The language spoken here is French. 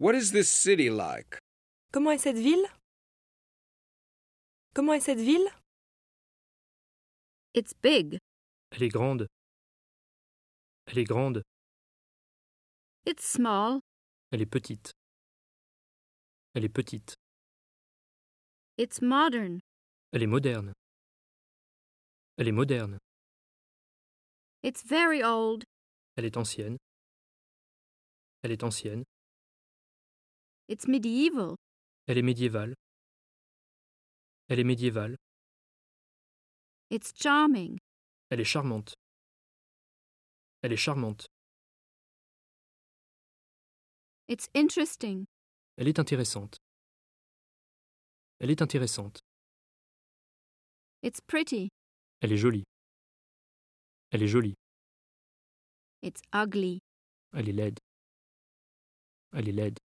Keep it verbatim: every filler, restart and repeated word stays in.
What is this city like? Comment est cette ville? Comment est cette ville? It's big. Elle est grande. Elle est grande. It's small. Elle est petite. Elle est petite. It's modern. Elle est moderne. Elle est moderne. It's very old. Elle est ancienne. Elle est ancienne. It's medieval. Elle est médiévale. Elle est médiévale. It's charming. Elle est charmante. Elle est charmante. It's interesting. Elle est intéressante. Elle est intéressante. It's pretty. Elle est jolie. Elle est jolie. It's ugly. Elle est laide. Elle est laide.